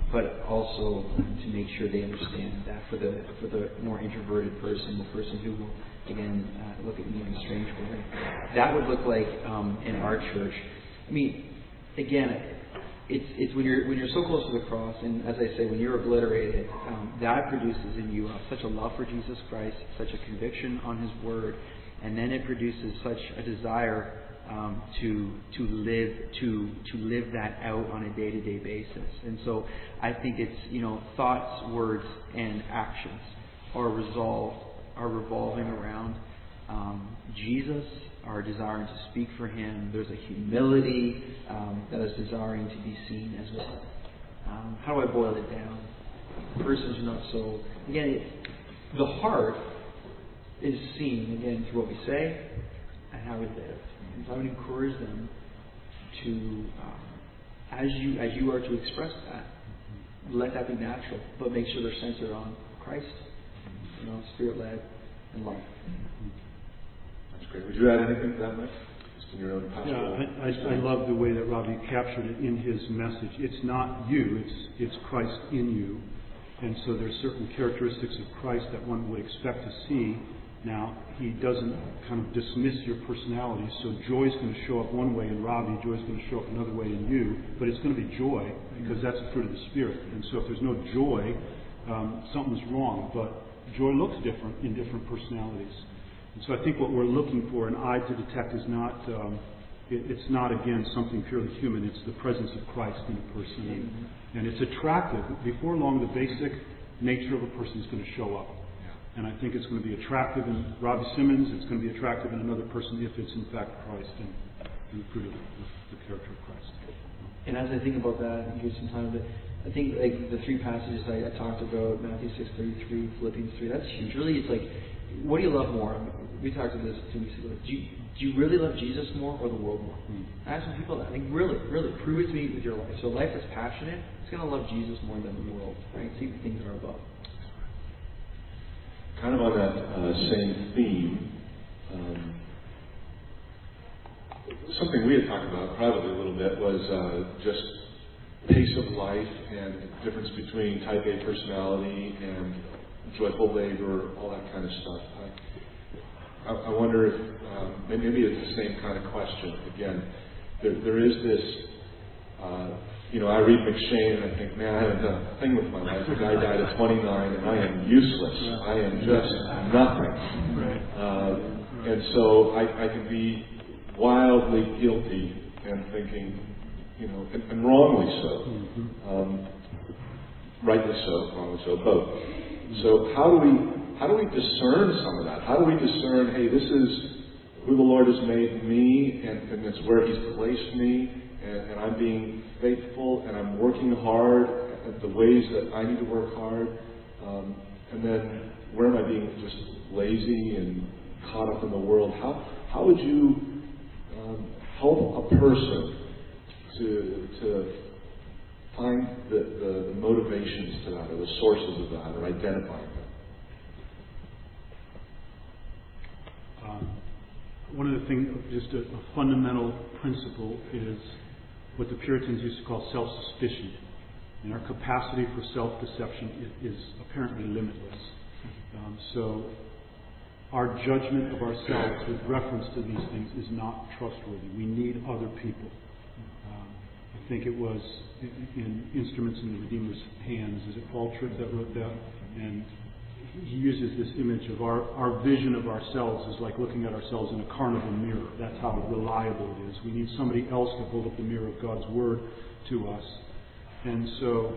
but also to make sure they understand that for the more introverted person, the person who will, again, look at me in a strange way. That would look like in our church. I mean, again, it's when you're so close to the cross, and as I say, when you're obliterated, that produces in you such a love for Jesus Christ, such a conviction on His Word, and then it produces such a desire to live that out on a day-to-day basis. And so I think it's thoughts, words, and actions are revolving around Jesus, are desiring to speak for Him. There's a humility that is desiring to be seen as well. How do I boil it down? Persons are not so. Again, the heart is seen again through what we say and how we live. And so I would encourage them to, as you are to express that, let that be natural, but make sure they're centered on Christ, Spirit-led and love. That's great. Would you add anything to that, Mike? Just in your own pastoral. I love the way that Robbie captured it in his message. It's not you; it's Christ in you, and so there's certain characteristics of Christ that one would expect to see. Now, He doesn't kind of dismiss your personality, so joy's going to show up one way in Robbie, joy's going to show up another way in you, but it's going to be joy because that's the fruit of the Spirit. And so if there's no joy, something's wrong. But joy looks different in different personalities. And so I think what we're looking for, an eye to detect, is not, it's not, again, something purely human. It's the presence of Christ in a person. And it's attractive. Before long, the basic nature of a person is going to show up. And I think it's going to be attractive in Robbie Simmons. It's going to be attractive in another person if it's in fact Christ and the fruit of the character of Christ. And as I think about that, and give some time to, I think like the three passages I talked about, Matthew 6:33, Philippians 3, that's huge. Really, it's like, what do you love more? We talked about this 2 weeks ago. Do you really love Jesus more or the world more? I ask some people that. Like, really, prove it to me with your life. So a life that's passionate, it's going to love Jesus more than the world, right? See the things that are above. Kind of on that same theme, something we had talked about privately a little bit was just pace of life and the difference between type A personality and joyful labor, all that kind of stuff. I wonder if maybe it's the same kind of question. Again, there is this. I read McShane and I think, man, I haven't done a thing with my life. The guy died at 29 and I am useless. I am just nothing. And so I can be wildly guilty and thinking, and wrongly so. Rightly so, wrongly so, both. So how do we discern some of that? How do we discern, hey, this is who the Lord has made me and it's where He's placed me, and I'm being faithful, and I'm working hard at the ways that I need to work hard, and then where am I being just lazy and caught up in the world? How would you help a person to find the motivations to that, or the sources of that, or identifying them? One of the things, just a fundamental principle, is what the Puritans used to call self-suspicion. And our capacity for self-deception is apparently limitless. So our judgment of ourselves with reference to these things is not trustworthy. We need other people. I think it was in Instruments in the Redeemer's Hands. Is it Paul Tripp that wrote that? And he uses this image of our vision of ourselves is like looking at ourselves in a carnival mirror. That's how reliable it is. We need somebody else to hold up the mirror of God's Word to us. And so,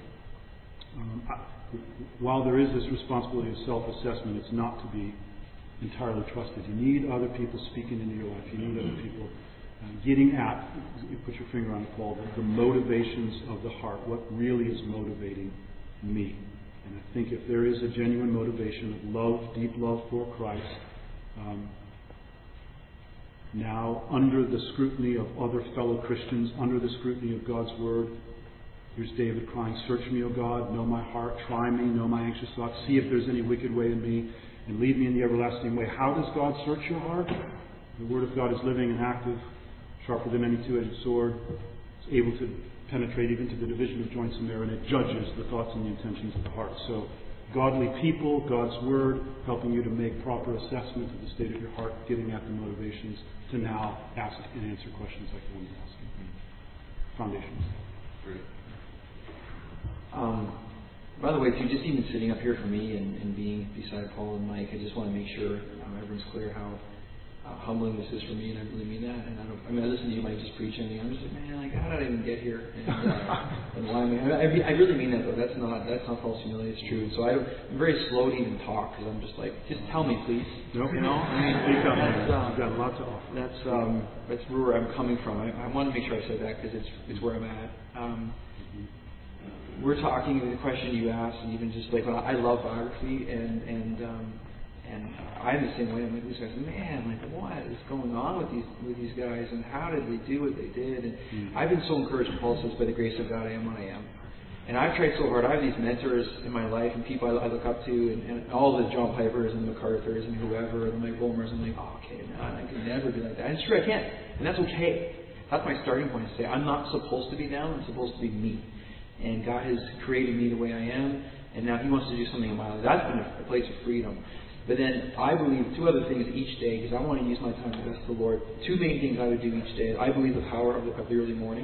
while there is this responsibility of self-assessment, it's not to be entirely trusted. You need other people speaking into your life. You need other people getting at, you put your finger on it, Paul, the motivations of the heart. What really is motivating me? And I think if there is a genuine motivation of love, deep love for Christ, now under the scrutiny of other fellow Christians, under the scrutiny of God's Word, here's David crying, "Search me, O God, know my heart, try me, know my anxious thoughts, see if there's any wicked way in me, and lead me in the everlasting way." How does God search your heart? The Word of God is living and active, sharper than any two-edged sword. It's able to penetrate even to the division of joints and marrow, and it judges the thoughts and the intentions of the heart. So godly people, God's Word, helping you to make proper assessment of the state of your heart, getting at the motivations to now ask and answer questions like the one you're asking. Foundations. Great. By the way, too, just even sitting up here for me and being beside Paul and Mike, I just want to make sure everyone's clear how humbling this is for me, and I really mean that. And I listen to you, Mike, just preaching, and I'm just like, man, like, how did I even get here? And why am I really mean that, though. That's not false humility. It's true. So I'm very slow to even talk, because I'm just like, just tell me, please. Nope. You know, I mean, You've got a lot to offer. That's where I'm coming from. I want to make sure I said that because it's where I'm at. We're talking, the question you asked, and even just like, I love biography, and I'm the same way. I'm like, these guys, man, like, what is going on with these guys, and how did they do what they did? And I've been so encouraged, Paul says, by the grace of God, I am what I am. And I've tried so hard. I have these mentors in my life and people I look up to, and all the John Pipers and MacArthurs and whoever, and the Mike Volmers. I'm like, oh, okay, man, I can never be like that. And it's true, I can't, and that's okay. That's my starting point. To say I'm not supposed to be down. I'm supposed to be me. And God has created me the way I am, and now He wants to do something in my life. That's been a place of freedom. But then I believe two other things each day, because I want to use my time to bless the Lord. Two main things I would do each day. I believe the power of the early morning,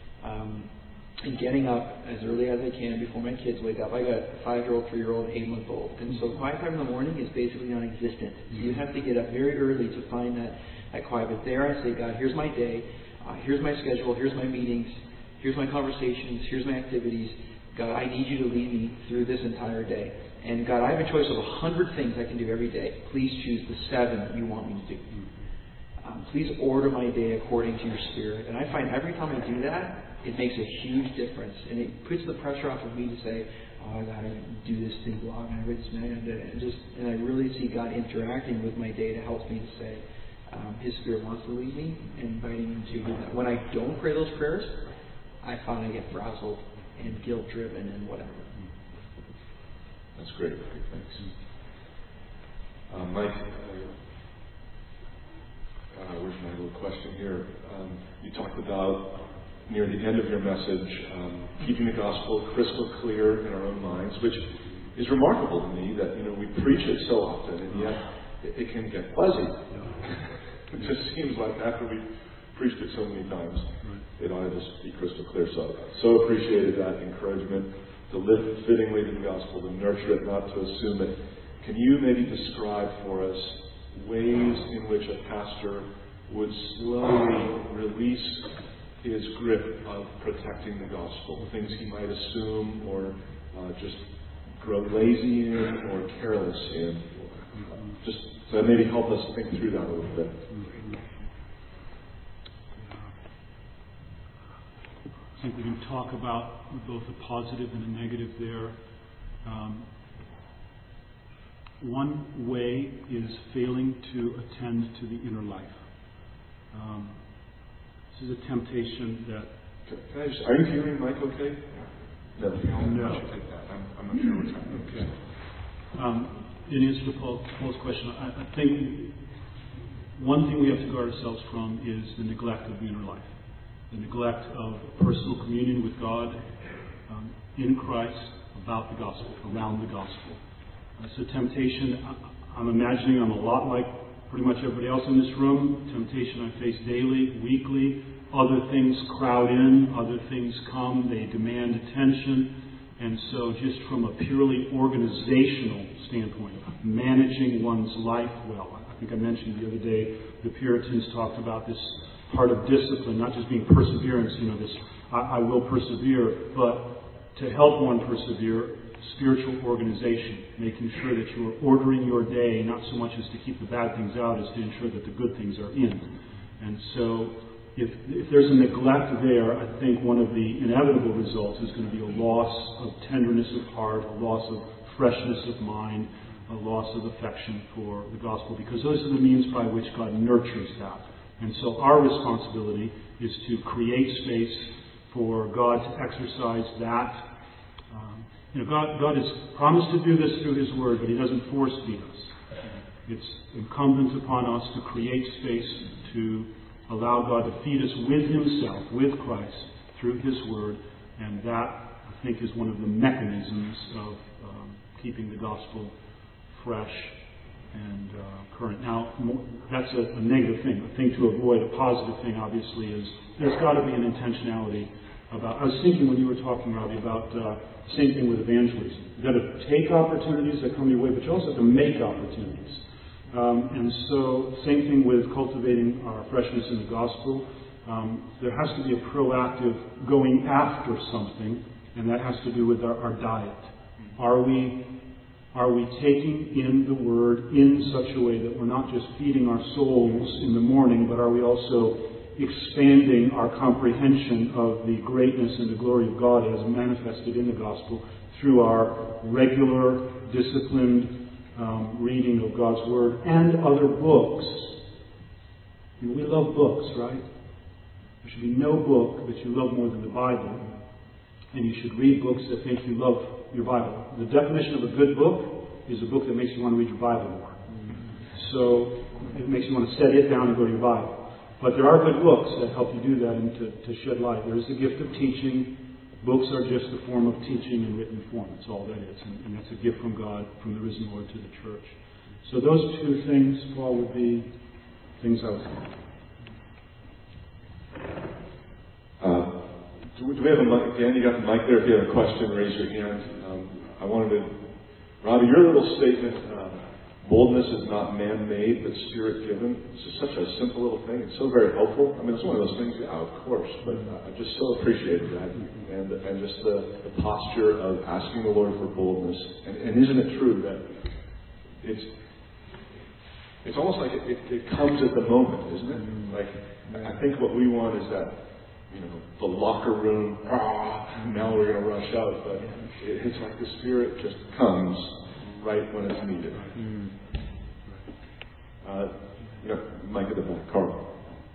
and getting up as early as I can before my kids wake up. I got a 5-year-old, 3-year-old, 8-month-old, and so quiet time in the morning is basically non-existent. You have to get up very early to find that quiet. But there I say, God, here's my day, here's my schedule, here's my meetings. Here's my conversations. Here's my activities. God, I need you to lead me through this entire day. And God, I have a choice of 100 things I can do every day. Please choose the 7 you want me to do. Please order my day according to your Spirit. And I find every time I do that, it makes a huge difference. And it puts the pressure off of me to say, oh, I got to do this thing blog, and I read this, and I really see God interacting with my day to help me to say, His Spirit wants to lead me, and inviting me to do that. When I don't pray those prayers, I find I get frazzled and guilt-driven and whatever. That's great. Thanks. Mike, where's my little question here? You talked about, near the end of your message, keeping the gospel crystal clear in our own minds, which is remarkable to me that, we preach it so often, and yet it can get fuzzy. It just seems like after we preached it so many times, it ought to just be crystal clear. So appreciated that encouragement to live fittingly to the gospel, to nurture it, not to assume it. Can you maybe describe for us ways in which a pastor would slowly release his grip of protecting the gospel, things he might assume or just grow lazy in or careless in? Just so maybe help us think through that a little bit. I think we can talk about both a positive and a negative there. One way is failing to attend to the inner life. This is a temptation that... Can I just, are you hearing Mike okay? No. No. I'm not sure what's happening. Okay. In answer to Paul's question, I think one thing we have to guard ourselves from is the neglect of the inner life. The neglect of personal communion with God in Christ, about the gospel, around the gospel. It's a temptation. I'm imagining I'm a lot like pretty much everybody else in this room. Temptation I face daily, weekly. Other things crowd in, other things come, they demand attention. And so just from a purely organizational standpoint, managing one's life well. I think I mentioned the other day, the Puritans talked about this heart of discipline, not just being perseverance, this I will persevere, but to help one persevere, spiritual organization, making sure that you are ordering your day, not so much as to keep the bad things out, as to ensure that the good things are in. And so if there's a neglect there, I think one of the inevitable results is going to be a loss of tenderness of heart, a loss of freshness of mind, a loss of affection for the gospel, because those are the means by which God nurtures that. And so our responsibility is to create space for God to exercise that. God has promised to do this through His Word, but He doesn't force feed us. It's incumbent upon us to create space to allow God to feed us with Himself, with Christ, through His Word, and that, I think, is one of the mechanisms of keeping the gospel fresh and current. Now, that's a negative thing. A thing to avoid. A positive thing, obviously, is there's got to be an intentionality about. I was thinking when you were talking, Robbie, about the same thing with evangelism. You've got to take opportunities that come your way, but you also have to make opportunities. And so, same thing with cultivating our freshness in the gospel. There has to be a proactive going after something, and that has to do with our diet. Are we taking in the Word in such a way that we're not just feeding our souls in the morning, but are we also expanding our comprehension of the greatness and the glory of God as manifested in the gospel through our regular, disciplined reading of God's Word and other books? We love books, right? There should be no book that you love more than the Bible, and you should read books that make you love your Bible. The definition of a good book is a book that makes you want to read your Bible more. So it makes you want to set it down and go to your Bible. But there are good books that help you do that and to shed light. There is the gift of teaching. Books are just a form of teaching in written form. That's all that is. And that's a gift from God, from the risen Lord to the church. So those two things, Paul, would be things I would say. Do we have a mic? Dan, you got the mic there. If you have a question, raise your hand. Robbie, your little statement, boldness is not man-made, but spirit-given. This is such a simple little thing. It's so very helpful. I mean, it's one of those things, yeah, of course, but I just so appreciated that. And just the posture of asking the Lord for boldness. And isn't it true that it's almost like it comes at the moment, isn't it? Like, I think what we want is that, the locker room, now we're going to rush out. But it's like the Spirit just comes right when it's needed. Mike at the back, Carl.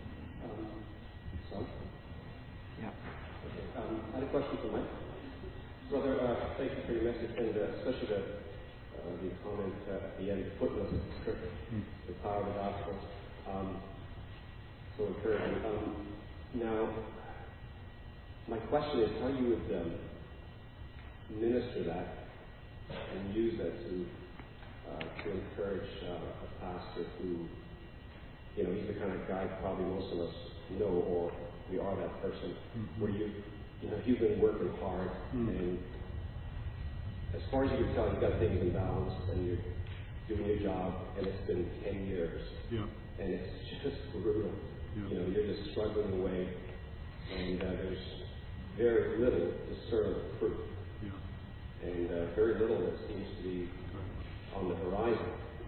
Yeah. I had a question for Mike. Brother, thank you for your message, and especially the comment at the end, footnotes of the scripture, the power of the gospel. So encouraging. Now, my question is how you would minister that and use that to encourage a pastor who, he's the kind of guy probably most of us know, or we are that person, where you've been working hard, and as far as you can tell, you've got things in balance, and you're doing your job, and it's been 10 years, and it's just brutal. You're just struggling away, and there's very little discernible fruit, and very little that seems to be on the horizon.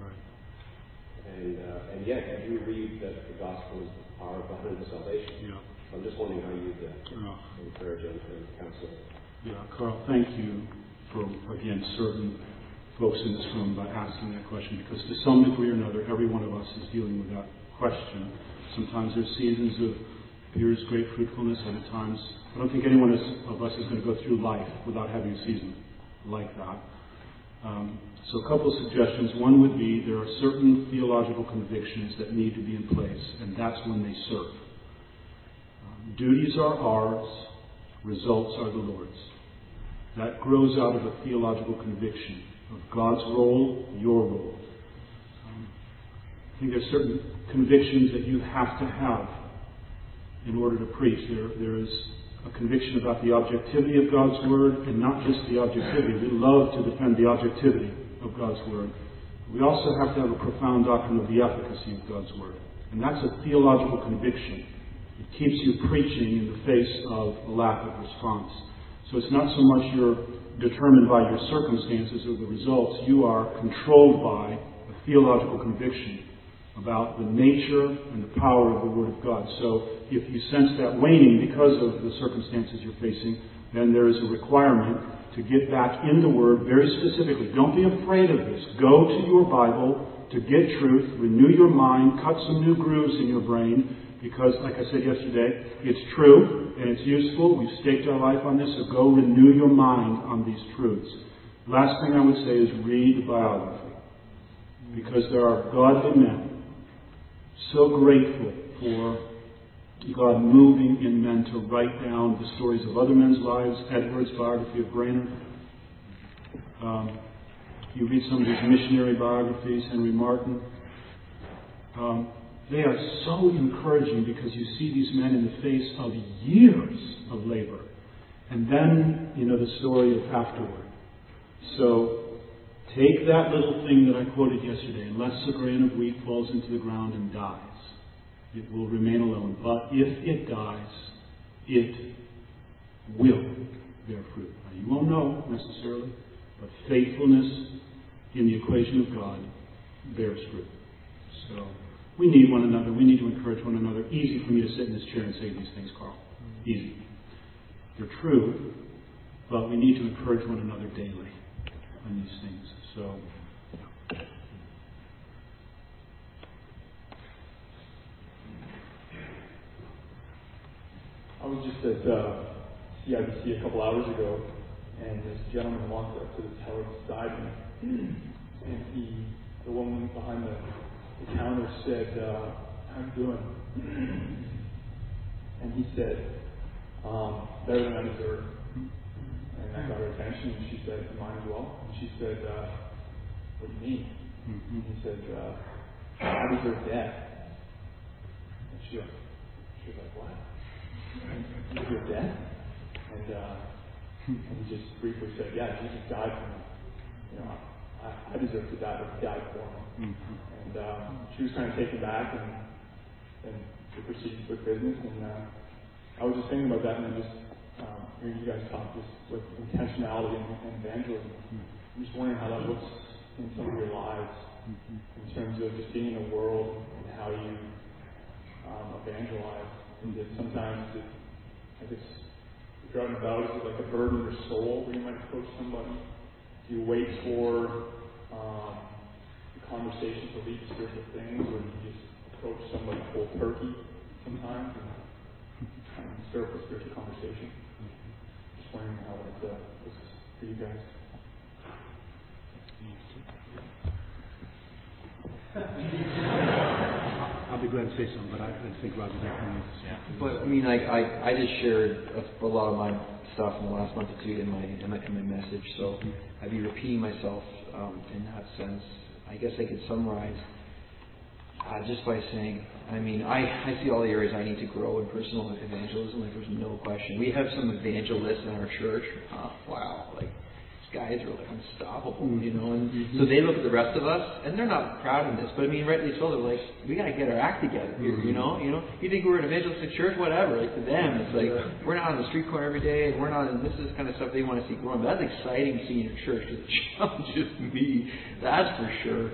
And yet you read that the gospel is the power behind the salvation. So I'm just wondering how you'd encourage and counsel. Carl, thank you for, again, certain folks in this room by asking that question, because to some degree or another, every one of us is dealing with that question. Sometimes there's seasons of here's great fruitfulness, other times I don't think anyone of us is going to go through life without having a season like that. So a couple of suggestions. One would be there are certain theological convictions that need to be in place, and that's when they serve. Duties are ours, results are the Lord's. That grows out of a theological conviction of God's role, your role. I think there's certain convictions that you have to have in order to preach. There is a conviction about the objectivity of God's Word, and not just the objectivity. We love to defend the objectivity of God's Word. We also have to have a profound doctrine of the efficacy of God's Word. And that's a theological conviction. It keeps you preaching in the face of a lack of response. So it's not so much you're determined by your circumstances or the results. You are controlled by a theological conviction about the nature and the power of the Word of God. So if you sense that waning because of the circumstances you're facing, then there is a requirement to get back in the Word very specifically. Don't be afraid of this. Go to your Bible to get truth, renew your mind, cut some new grooves in your brain, because, like I said yesterday, it's true and it's useful. We've staked our life on this, so go renew your mind on these truths. Last thing I would say is read the biography, because there are godly men so grateful for God moving in men to write down the stories of other men's lives. Edwards' biography of Brainerd. You read some of his missionary biographies, Henry Martin. They are so encouraging because you see these men in the face of years of labor. And then, the story of afterward. So, take that little thing that I quoted yesterday. Unless a grain of wheat falls into the ground and dies, it will remain alone. But if it dies, it will bear fruit. Now, you won't know necessarily, but faithfulness in the equation of God bears fruit. So, we need one another. We need to encourage one another. Easy for me to sit in this chair and say these things, Carl. Easy. They're true, but we need to encourage one another daily on these things. So, I was just at CIBC a couple hours ago, and this gentleman walked up to the teller beside me, and the woman behind the counter said, "How you doing?" And he said, "Better than I deserve." And I got her attention, and she said, "Mine as well." And she said, "What do you mean?" And he said, "I deserve death." And she was like, "What? You deserve death?" And he just briefly said, "Yeah, Jesus died for me. I deserve to die, but he died for me." And she was kind of taken back, and we proceeded with business. And I was just thinking about that, and then just hearing you guys talk just with intentionality and evangelism. I'm just wondering how that looks in some of your lives in terms of just being in the world and how you evangelize. And that sometimes you're driving about, is it like a burden of your soul where you might approach somebody? Do you wait for the conversation to lead to spiritual things, or do you just approach somebody cold turkey sometimes and stir up a spiritual conversation? Just wondering how that looks for you guys. I'll be glad to say something, but I think Roger definitely needs to. Yeah. But I mean, I just shared a lot of my stuff in the last month or two in my message, so I'd be repeating myself in that sense. I guess I could summarize just by saying, I mean, I see all the areas I need to grow in personal evangelism. Like, there's no question. We have some evangelists in our church. Wow, like, guys are like unstoppable, and so they look at the rest of us, and they're not proud of this, but I mean, rightly so, they're like, we got to get our act together here, you think we're an evevangelistic church, whatever, like, to them, it's like, we're not on the street corner every day, and we're not, and this is kind of stuff they want to see growing, but that's exciting to see in your church, because it challenges me, that's for sure.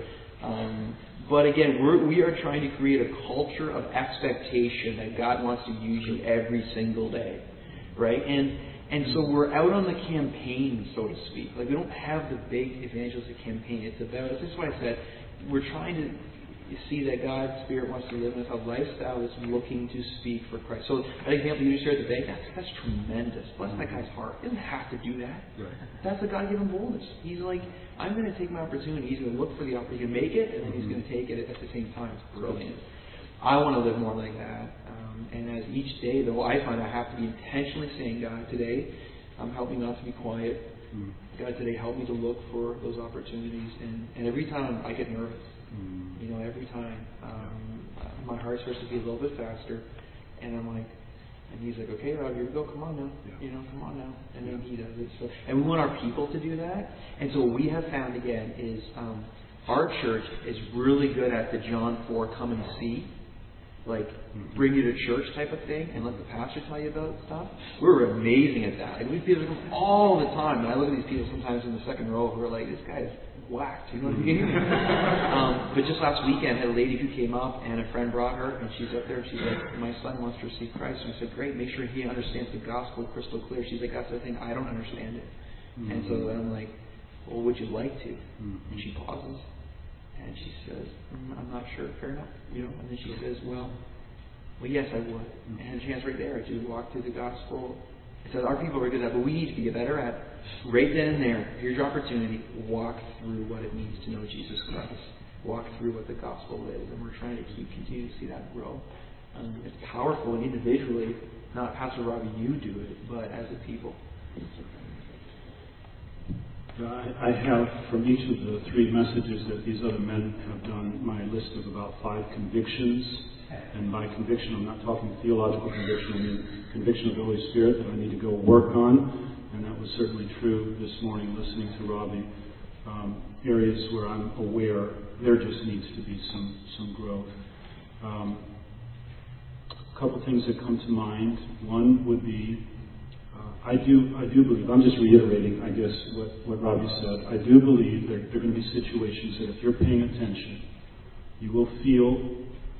But again, we are trying to create a culture of expectation that God wants to use you every single day, right? And so we're out on the campaign, so to speak. Like, we don't have the big evangelistic campaign. It's about, this is why I said, we're trying to see that God's Spirit wants to live in us, a lifestyle that's looking to speak for Christ. So, an example you just shared at the bank, that's tremendous. Bless that guy's heart. He doesn't have to do that. Right. That's a God-given boldness. He's like, I'm going to take my opportunity. He's going to look for the opportunity. He can make it, and then he's going to take it at the same time. It's brilliant. I want to live more like that. And as each day, though, I find I have to be intentionally saying, God, today, help me not to be quiet. God, today, help me to look for those opportunities. And every time I get nervous, every time my heart starts to beat a little bit faster, and I'm like, and he's like, okay, Rob, here we go, come on now, come on now. And then he does it. So, and we want our people to do that. And so what we have found, again, is our church is really good at the John 4 come and see. Like, bring you to church type of thing and let the pastor tell you about stuff. We're amazing at that. Like, we see them all the time. And I look at these people sometimes in the second row who are like, this guy's whacked. You know what I mean? But just last weekend, I had a lady who came up, and a friend brought her, and she's up there, and she's like, my son wants to receive Christ. And we said, great, make sure he understands the gospel crystal clear. She's like, that's the thing, I don't understand it. And so then I'm like, well, would you like to? And she pauses. And she says, I'm not sure, fair enough. And then she says, well, yes, I would. And she has right there, to walk through the gospel. It says, our people are good at that, but we need to be better at, right then and there, here's your opportunity, walk through what it means to know Jesus Christ. Walk through what the gospel is. And we're trying to continue to see that grow. It's powerful, and individually, not Pastor Robbie, you do it, but as a people. I have, from each of the three messages that these other men have done, my list of about 5 convictions. And by conviction, I'm not talking theological conviction, I mean conviction of the Holy Spirit that I need to go work on. And that was certainly true this morning, listening to Robbie. Areas where I'm aware there just needs to be some growth. A couple things that come to mind. One would be, I do believe, I'm just reiterating, I guess, what Robbie said. I do believe there are going to be situations that if you're paying attention, you will feel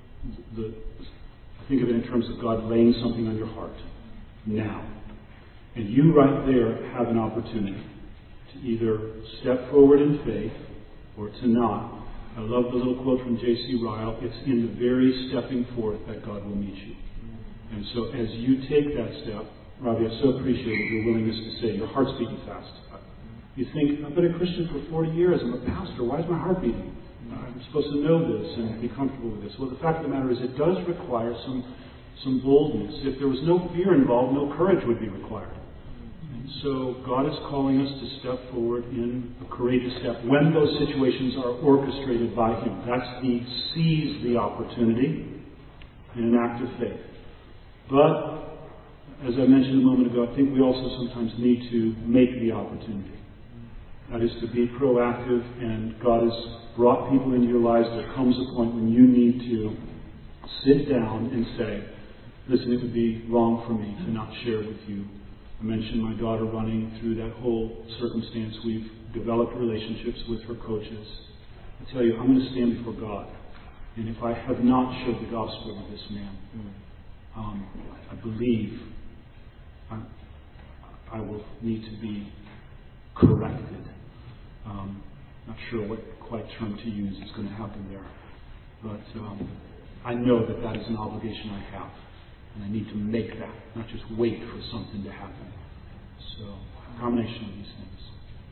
I think of it in terms of God laying something on your heart now. And you right there have an opportunity to either step forward in faith or to not. I love the little quote from J.C. Ryle, it's in the very stepping forth that God will meet you. And so as you take that step, Robbie, I so appreciated your willingness to say, your heart's beating fast. You think, I've been a Christian for 40 years, I'm a pastor, why is my heart beating? I'm supposed to know this and be comfortable with this. Well, the fact of the matter is it does require some boldness. If there was no fear involved, no courage would be required. And so God is calling us to step forward in a courageous step when those situations are orchestrated by Him. That's He sees the opportunity in an act of faith. But, as I mentioned a moment ago, I think we also sometimes need to make the opportunity. That is to be proactive, and God has brought people into your lives. There comes a point when you need to sit down and say, listen, it would be wrong for me to not share with you. I mentioned my daughter running through that whole circumstance. We've developed relationships with her coaches. I tell you, I'm going to stand before God. And if I have not shared the gospel with this man, I believe I will need to be corrected. Not sure what quite term to use is going to happen there. But I know that is an obligation I have. And I need to make that, not just wait for something to happen. So, a combination of these things.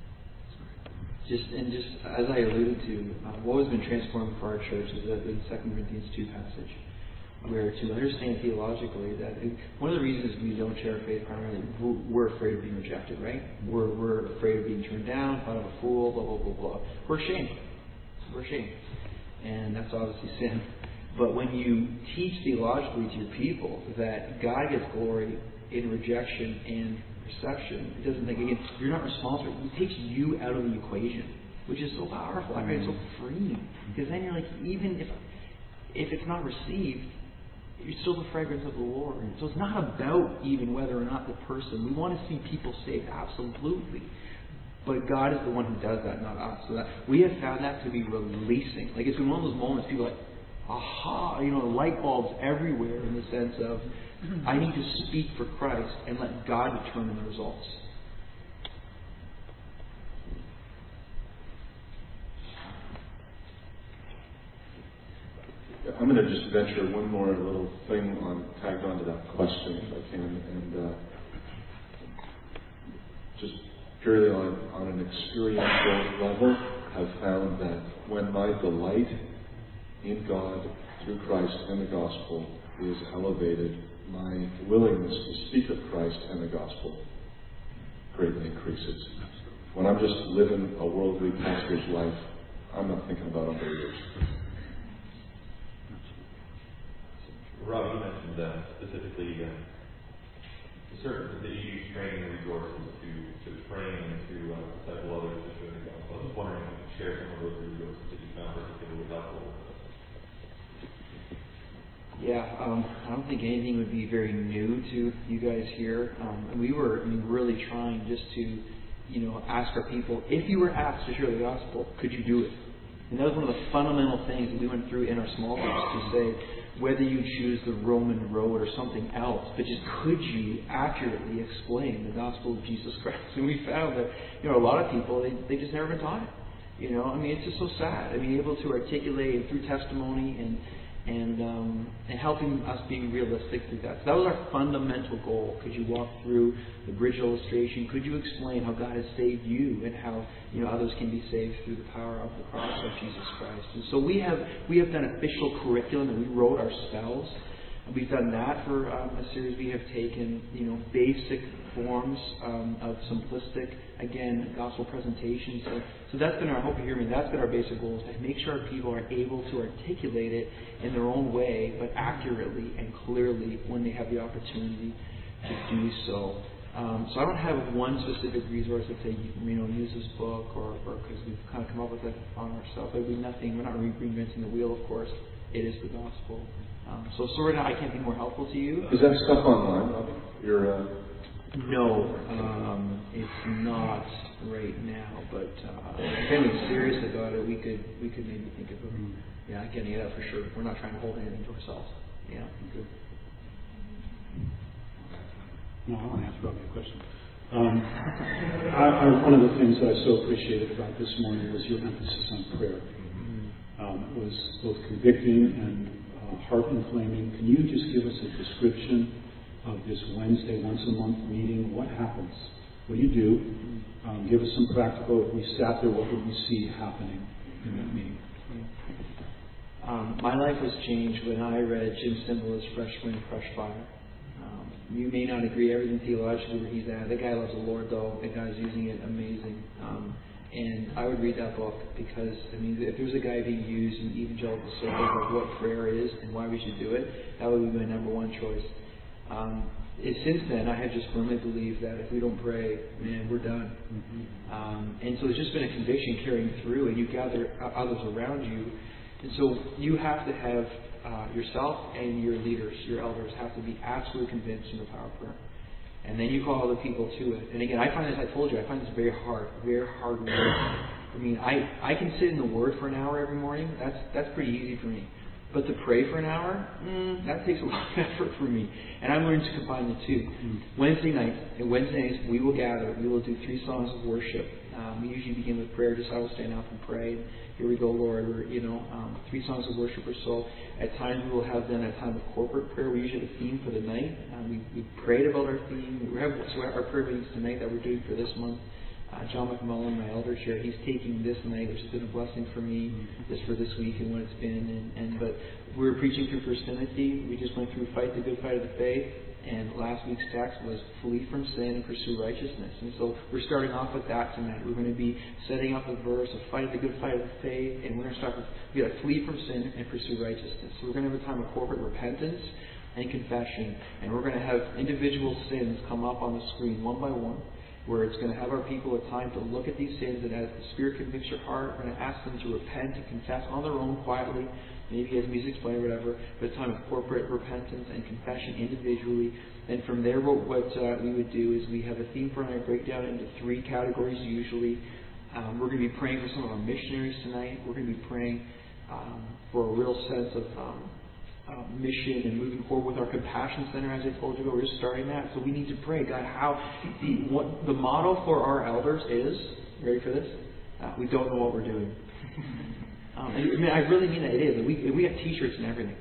Just as I alluded to, what has been transformed for our church is the 2 Corinthians 2 passage, where to understand theologically that one of the reasons we don't share our faith primarily, we're afraid of being rejected, right? We're afraid of being turned down, thought of a fool, blah, blah, blah, blah. We're ashamed. And that's obviously sin. But when you teach theologically to your people that God gets glory in rejection and reception, it doesn't think, again, you're not responsible. It takes you out of the equation, which is so powerful. I mean, it's so freeing. Because then you're like, even if it's not received, you're still the fragrance of the Lord. So it's not about even whether or not the person. We want to see people saved, absolutely. But God is the one who does that, not us. So that we have found that to be releasing. Like, it's been one of those moments people are like, aha, light bulbs everywhere in the sense of, I need to speak for Christ and let God determine the results. I'm going to just venture one more little thing tagged onto that question, if I can, and just purely on an experiential level, have found that when my delight in God through Christ and the gospel is elevated, my willingness to speak of Christ and the gospel greatly increases. When I'm just living a worldly pastor's life, I'm not thinking about unbelievers. Rob, you mentioned specifically certain that you use training resources to train and to disciple others to share the gospel. I was just wondering if you could share some of those resources that you found particularly helpful with us. Yeah, I don't think anything would be very new to you guys here. We were really trying just to, ask our people, if you were asked to share the gospel, could you do it? And that was one of the fundamental things that we went through in our small groups to say, whether you choose the Roman road or something else, but just could you accurately explain the gospel of Jesus Christ? And we found that, a lot of people, they just never been taught it. It's just so sad. Able to articulate through testimony and helping us being realistic through that. So that was our fundamental goal. Could you walk through the bridge illustration? Could you explain how God has saved you and how others can be saved through the power of the cross of Jesus Christ? And so we have done official curriculum that we wrote ourselves. We've done that for a series. We have taken, basic forms of simplistic, again, gospel presentations. So that's been I hope you hear me, that's been our basic goal, is to make sure our people are able to articulate it in their own way, but accurately and clearly when they have the opportunity to do so. So I don't have one specific resource that say, use this book, or because we've kind of come up with it on ourselves. We're not reinventing the wheel, of course. It is the gospel. So sorry that I can't be more helpful to you. Is that stuff online, Robbie? No, it's not right now. But if anyone's serious about it, we could maybe think of getting it out for sure. We're not trying to hold anything to ourselves. Yeah, good. No, I want to ask Robbie a question. One of the things that I so appreciated about this morning was your emphasis on prayer. It was both convicting and heart-inflaming. Can you just give us a description of this Wednesday, once-a-month meeting? What happens? What do you do? Give us some practical. If we sat there, what would we see happening in that meeting? My life was changed when I read Jim Cymbala's Fresh Wind, Fresh Fire. You may not agree everything theologically where he's at. The guy loves the Lord, though. The guy's using it amazing. And I would read that book because, if there's a guy being used in evangelical circles of what prayer is and why we should do it, that would be my number one choice. Since then, I have just firmly believed that if we don't pray, man, we're done. And so it's just been a conviction carrying through, and you gather others around you. And so you have to have yourself and your leaders, your elders, have to be absolutely convinced in the power of prayer. And then you call other people to it. And again, I find this, I told you, I find this very hard work. I can sit in the Word for an hour every morning. That's pretty easy for me. But to pray for an hour, that takes a lot of effort for me. And I'm learning to combine the two. Wednesday nights, we will gather. We will do 3 songs of worship. We usually begin with prayer. Just I will stand up and pray. Here we go, Lord. We're 3 songs of worship or so. At times we will have then a time of corporate prayer. We usually have a theme for the night. We prayed about our theme. We have our prayer meetings tonight that we're doing for this month. John McMullen, my elder chair, he's taking this night, which has been a blessing for me, just for this week and what it's been. But we're preaching through 1 Timothy. We just went through Fight the Good Fight of the Faith. And last week's text was flee from sin and pursue righteousness. And so we're starting off with that tonight. We're going to be setting up the verse of fight the good fight of the faith. And we're going to start with, we got to flee from sin and pursue righteousness. So we're going to have a time of corporate repentance and confession. And we're going to have individual sins come up on the screen one by one, where it's going to have our people a time to look at these sins, and as the Spirit convicts your heart, we're going to ask them to repent and confess on their own quietly, maybe as music's playing or whatever, but a time of corporate repentance and confession individually. And from there, what we would do is we have a theme for tonight, break down into 3 categories usually. We're going to be praying for some of our missionaries tonight. We're going to be praying for a real sense of mission and moving forward with our Compassion Center. As I told you, we're just starting that. So we need to pray, God, what the motto for our elders is, ready for this? We don't know what we're doing. I really mean that. It is. We have T-shirts and everything.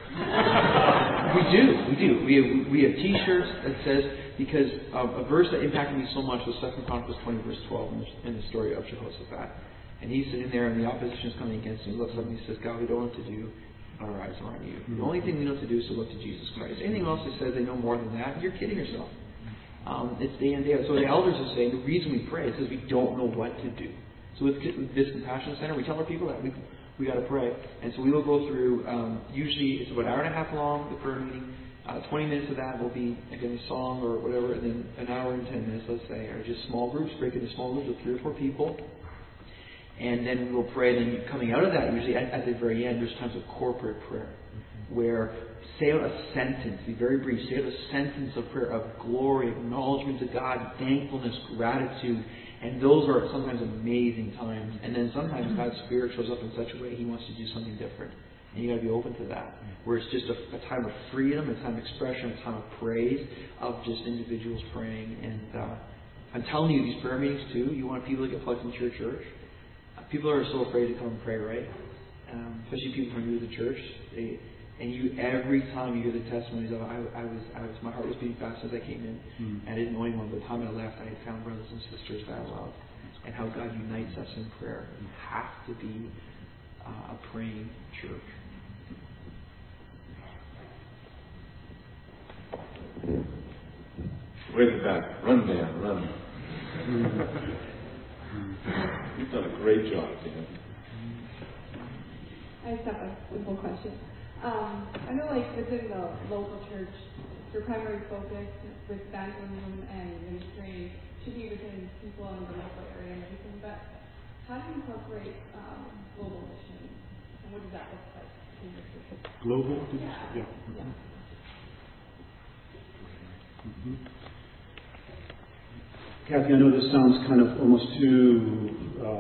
We do. We have T-shirts that says, because a verse that impacted me so much was 2 Chronicles 20, verse 12, in the story of Jehoshaphat. And he's sitting there, and the opposition is coming against him. He looks up and he says, God, we don't know what to do. Our eyes are on you. The only thing we know to do is to look to Jesus Christ. Anything else that says they know more than that, you're kidding yourself. It's day in, day out. So the elders are saying the reason we pray is because we don't know what to do. So with this Compassion Center, we tell our people that we got to pray. And so we will go through, usually it's about an hour and a half long, the prayer meeting. 20 minutes of that will be, again, a song or whatever, and then an hour and 10 minutes, let's say, are just small groups, break into small groups of 3 or 4 people. And then we will pray. Then coming out of that, usually at the very end, there's times of corporate prayer, where say out a sentence, be very brief, say out a sentence of prayer of glory, acknowledgement to God, thankfulness, gratitude. And those are sometimes amazing times. And then sometimes God's Spirit shows up in such a way He wants to do something different. And you got to be open to that. Where it's just a time of freedom, a time of expression, a time of praise, of just individuals praying. And I'm telling you, these prayer meetings too, you want people to get plugged into your church. People are so afraid to come and pray, right? Especially people from new to the church. Every time you hear the testimonies of, my heart was beating fast as I came in. I didn't know anyone. By the time I left, I had found brothers and sisters that I love, and how God unites us in prayer. You have to be a praying church. Way in the back. Run, Dan, run. You've done a great job, Dan. I just have a simple question. I know, like, within the local church, your primary focus with evangelism and ministry should be within people in the local area and everything, but how do you incorporate global missions, and what does that look like in your church? Global? Yeah. Mm-hmm. Kathy, I know this sounds kind of almost too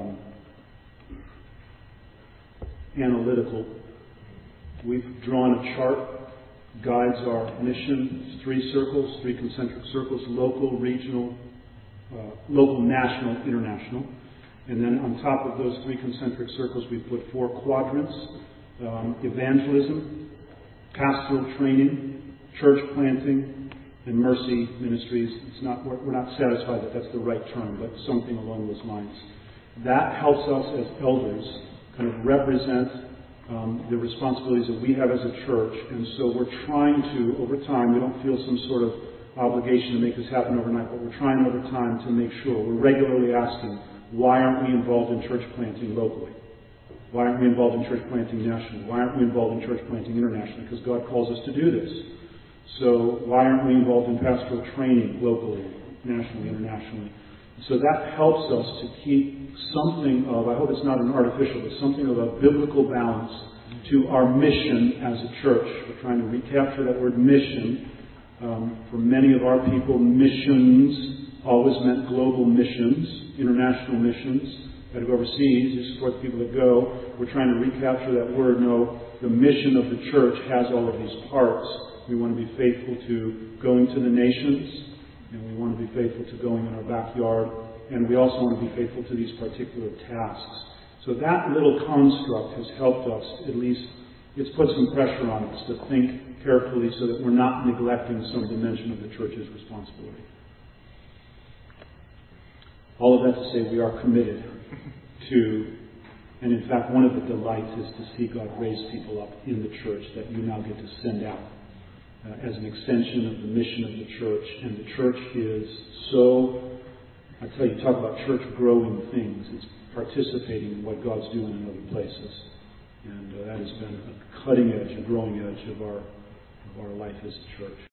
analytical. We've drawn a chart, guides our mission. It's 3 circles, 3 concentric circles: local, regional, national, international. And then on top of those 3 concentric circles, we put 4 quadrants: evangelism, pastoral training, church planting, and mercy ministries. We're not satisfied that that's the right term, but something along those lines. That helps us as elders kind of represent the responsibilities that we have as a church. And so we're trying to, over time, we don't feel some sort of obligation to make this happen overnight, but we're trying over time to make sure. We're regularly asking, why aren't we involved in church planting locally? Why aren't we involved in church planting nationally? Why aren't we involved in church planting internationally? Because God calls us to do this. So why aren't we involved in pastoral training locally, nationally, internationally? So that helps us to keep something of, I hope it's not an artificial, but something of a biblical balance to our mission as a church. We're trying to recapture that word mission. For many of our people, missions always meant global missions, international missions. Got to go overseas, you support the people that go. We're trying to recapture that word. No, the mission of the church has all of these parts. We want to be faithful to going to the nations, and we want to be faithful to going in our backyard, and we also want to be faithful to these particular tasks. So that little construct has helped us, at least, it's put some pressure on us to think carefully so that we're not neglecting some dimension of the church's responsibility. All of that to say we are committed to, and in fact one of the delights is to see God raise people up in the church that you now get to send out as an extension of the mission of the church. And the church is so, I tell you, talk about church growing things. It's participating in what God's doing in other places. And that has been a cutting edge, a growing edge of our life as a church.